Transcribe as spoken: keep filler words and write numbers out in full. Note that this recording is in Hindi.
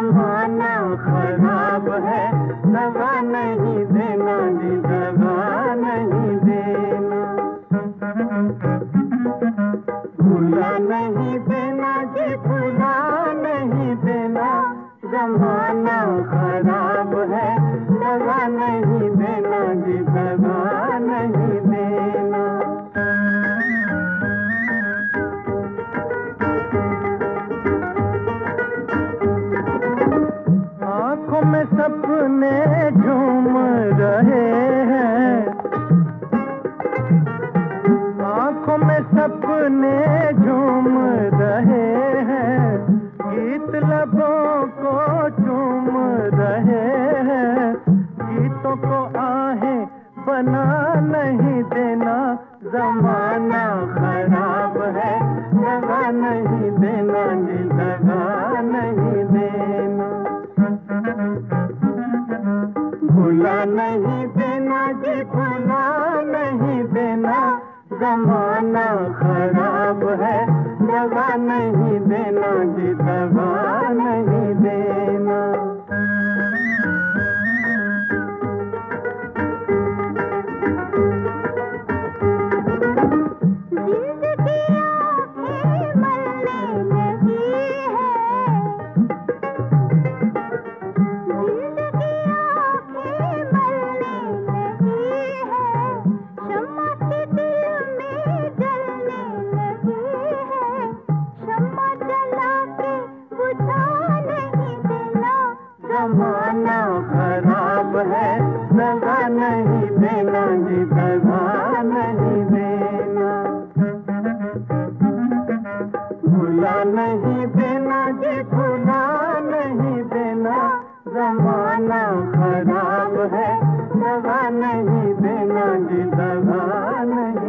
जमाना खराब है, दगा नहीं देना जी, दगा नहीं देना। भुला नहीं देना जी, भुला नहीं देना, जमाना खराब है, दगा नहीं देना जी, दगा नहीं देना। आँखों में सपने झूम रहे हैं, आँखों में सपने झूम रहे हैं, गीत लबों को चूम रहे हैं, गीतों को आहें बना नहीं देना, जमाना खराब है, दगा नहीं देना जी, दगा नहीं देना। भुला नहीं देना जी, भुला नहीं देना, जमाना खराब है, दगा नहीं देना जी, दगा नहीं देना। जमाना खराब है, दगा नहीं देना जी, दगा नहीं देना। भुला नहीं देना जी, भुला नहीं देना, जमाना खराब है, दगा नहीं देना जी, दगा नहीं